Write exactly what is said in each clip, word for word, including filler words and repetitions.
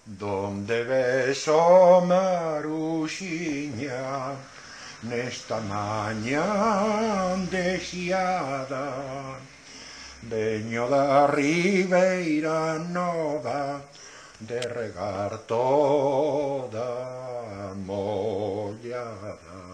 Donde ves o Maruxiña nesta mañá deseada? Veño da Ribeira Nova de regar toda mollada,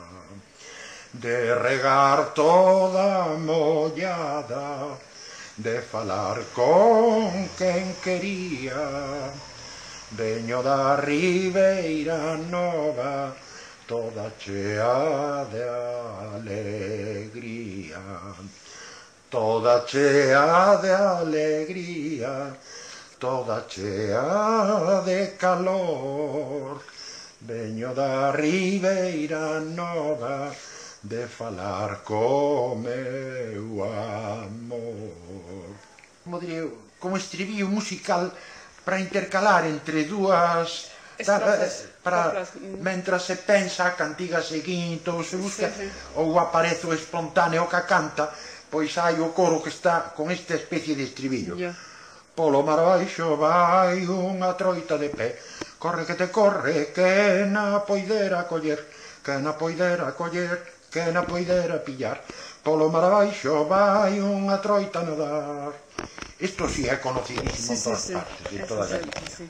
de regar toda mollada, de falar con quen quería. Veño da Ribeira Nova toda chea de alegría, toda chea de alegría, toda chea de calor. Veño da Ribeira Nova de falar co meu amor. Como diré, como estribillo musical para intercalar entre dúas estrofas, para, mentras se pensa a cantiga seguinte ou se busca, sí, sí. Ou aparece o espontáneo que canta, pois hai o coro que está con esta especie de estribillo. Yeah. Polo mar baixo vai unha troita de pé, corre que te corre, que na poidera coller, que na poidera coller, que na poidera pillar. Polo mar baixo vai unha troita a nadar. Isto si é conocidísimo en todas partes, en toda a Galicia.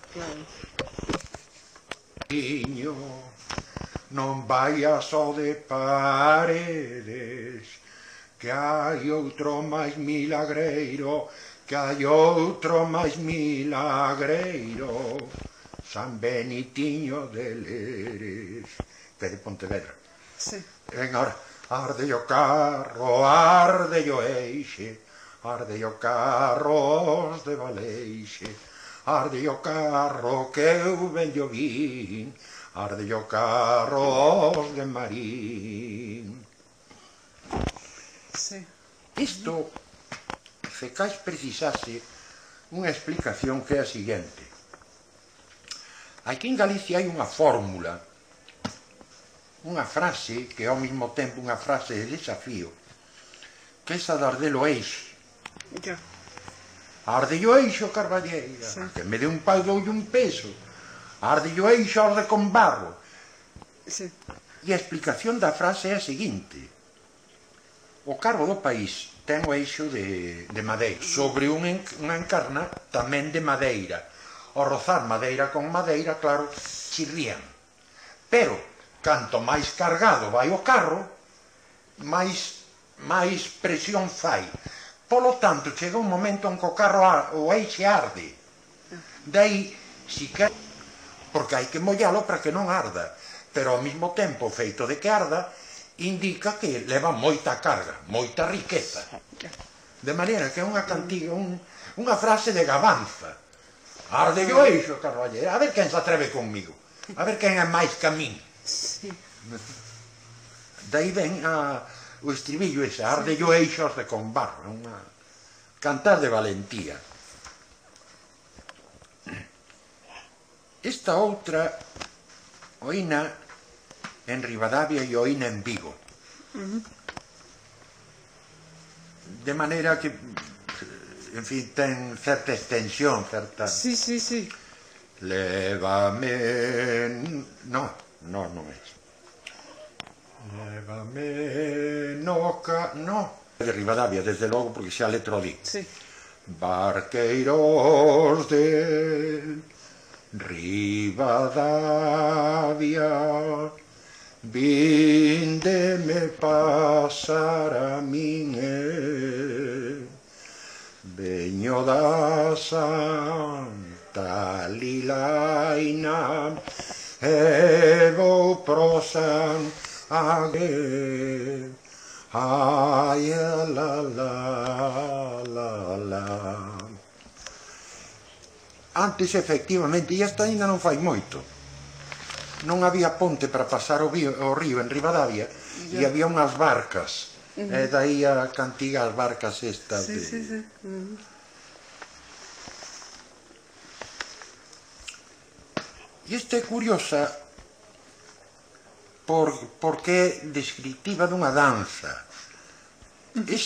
Niño, non vaias só de paredes, que hai outro máis milagreiro, que hai outro máis milagreiro, San Benitiño de Leres, que de Pontevedra. Sí. En ar, arde o carro, arde o eixe, arde o carro os de Valeixe, arde o carro que eu vello vin, arde o carro os de Marín. Sí. Isto, se cais precisase unha explicación que é a seguinte. Aquí en Galicia hai unha fórmula, unha frase que é ao mesmo tempo unha frase de desafío, que é esa de arder o eixe. Ya. Arde o eixo, Carballeira, sí. Que me dé un pau doulle un peso. Arde o eixo, arde con barro. Sí. E a explicación da frase é a seguinte. O carro do país ten o eixo de, de madeira, sobre un, unha encarna tamén de madeira. Ao rozar madeira con madeira, claro, chirrían. Pero, canto máis cargado vai o carro, máis, máis presión fai. Polo tanto, chega un momento en que o carro o eixe arde. Daí, si que... porque hai que mollalo para que non arda. Pero ao mesmo tempo, feito de que arda, indica que leva moita carga, moita riqueza. De maneira que é unha cantiga, un, unha frase de gabanza. Arde o eixo, Carballeira. A ver quen se atreve conmigo. A ver quen é máis que a min. Daí ven a... o estribillo ese, arde o eixos de con barro, unha cantar de valentía. Esta outra oína en Ribadavia e oína en Vigo. De maneira que, en fin, ten certa extensión, certa... Sí, sí, sí. Lévame... No, no, non é. Lévame no ca... no. De Ribadavia, desde logo, porque xa letra o di. Sí. Barqueiros de Ribadavia, vindeme pasar a min, veño da Santa Lilaina, e vou pro San Ague, ai, la, la, la, la. Antes, efectivamente, e esta ainda non fai moito, non había ponte para pasar o río en Ribadavia e había unhas barcas, e daí a cantiga as barcas estas de... Sí, sí, sí. E esta é curiosa porque é descriptiva dunha danza.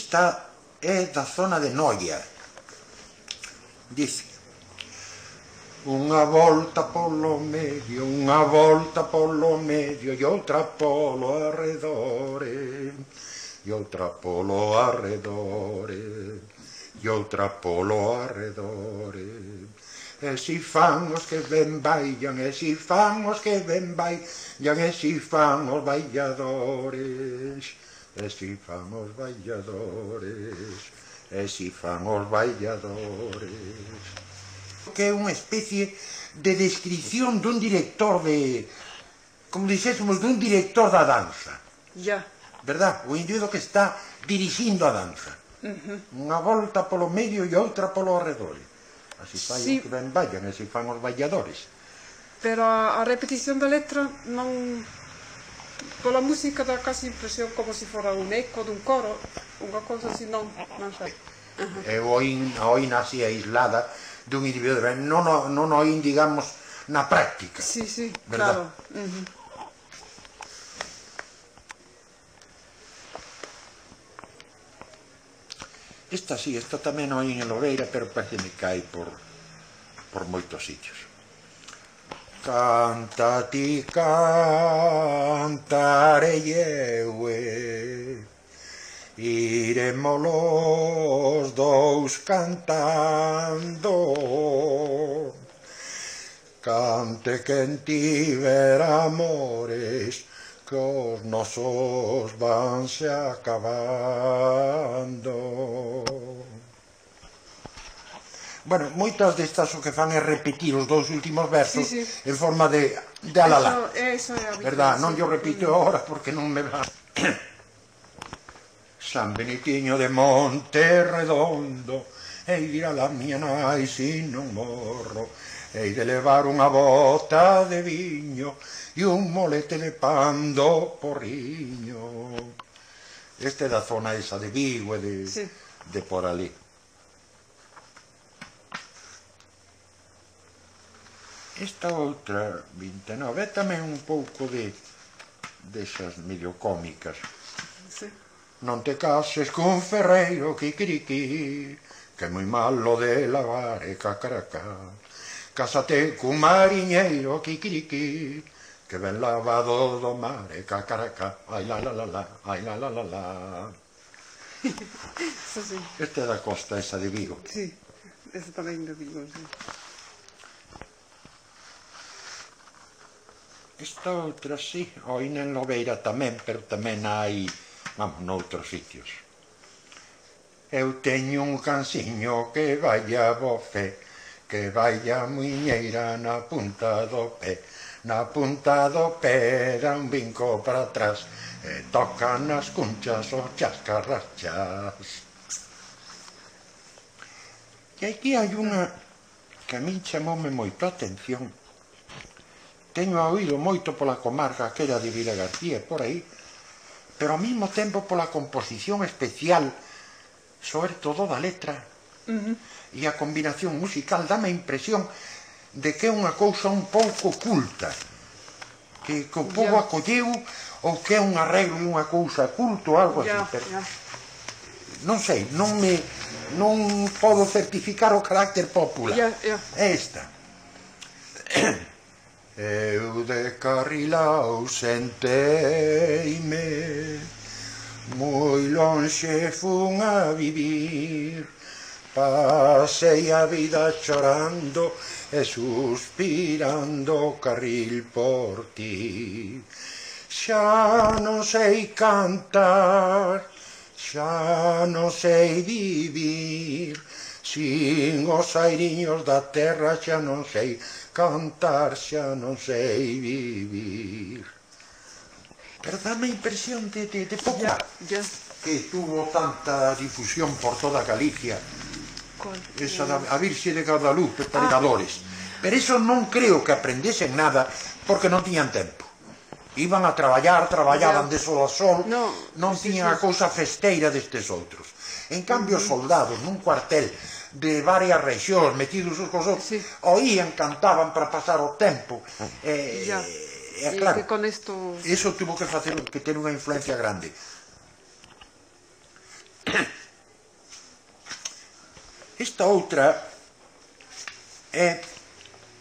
Esta é da zona de Noia. Dice: Unha volta polo medio, unha volta polo medio e outra polo arredore, e outra polo arredore, e outra polo arredore. E si fan os que ben vayan, e si fan os que ben vayan, e si fan os valladores, e si fan os valladores, e si fan os valladores. Que é unha especie de descripción dun director de, como dixésemos, dun director da danza. Ya. Verdad? O individuo que está dirixindo a danza. Unha volta polo medio e outra polo arredor. Así fai os que ben vayan, así fan os valladores. Pero a repetición da letra non... Pola música dá casi impresión como se fora un eco dun coro, unha cousa así non, non sei. Eu oín así aislada dun individuo, non o oín, digamos, na práctica. Sí, sí, claro. Esta sí, esta tamén o oín en Lobeira, pero parece que cae por por moitos sitios. Canta ti, cantarei eu, iremos los dous cantando, cante quen tiver amores, que os nosos vanse acabando. Bueno, moitas destas o que fan é repetir os dous últimos versos en forma de alalá. Verdad, non yo repito agora porque non me va... San Benitiño de Monte Redondo, hei de ir a la miña nai si non morro, hei de levar unha bota de viño e un molete de pan do porriño. Este é da zona esa de Vigo e de por ali. Esta outra, vinte e nove, é tamén un pouco de desas medio cómicas. Non te cases cun ferreiro, kikiriki, que é moi malo de lavar e cacaracá. Cásate cun mariñeiro, kikiriki, que ben lavado do mar e cacaracá. Ai la la la la, ai la la la la. Esta é da costa esa de Vigo. Sí, esa tamén de Vigo, sí. Esta outra, sí, oína en Lobeira tamén, pero tamén hai, vamos, noutros sitios. Eu teño un cansiño que vai a bofé, que vai a muiñeira na punta do pé, na punta do pé dá un vinco para atrás, e tocan as cunchas os chascarrachas. E aquí hai unha que a min chamoume moito a atención. Teño oído moito pola comarca aquela de Vila García, por aí, pero ao mesmo tempo pola composición especial, sobre todo da letra, e a combinación musical dame a impresión de que é unha cousa un pouco oculta, que o povo acolleu, ou que é un arreglo e unha cousa culto, algo así, pero non sei, non me non podo certificar o carácter popular. É esta. Eu de Carrilao senteime, moi lonxe fun a vivir, pasei a vida chorando e suspirando Carril por ti. Xa non sei cantar, xa non sei vivir, sin os airiños da terra xa non sei cantar, xa non sei vivir. Pero dame a impresión de popular, que tuvo tanta difusión por toda Galicia, esa da a Virxe de Guadalupe, predadores. Pero eso non creo que aprendesen nada, porque non tiñan tempo. Iban a traballar, traballaban de sol a sol, non tiñan a cousa festeira destes outros. En cambio, os soldados nun cuartel de varias rexións metidos os cos outros, oían, cantaban para pasar o tempo. E claro, iso tuvo que facer que ter unha influencia grande. Esta outra é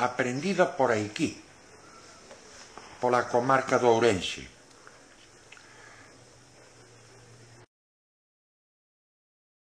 aprendida por aquí, pola comarca do Ourense.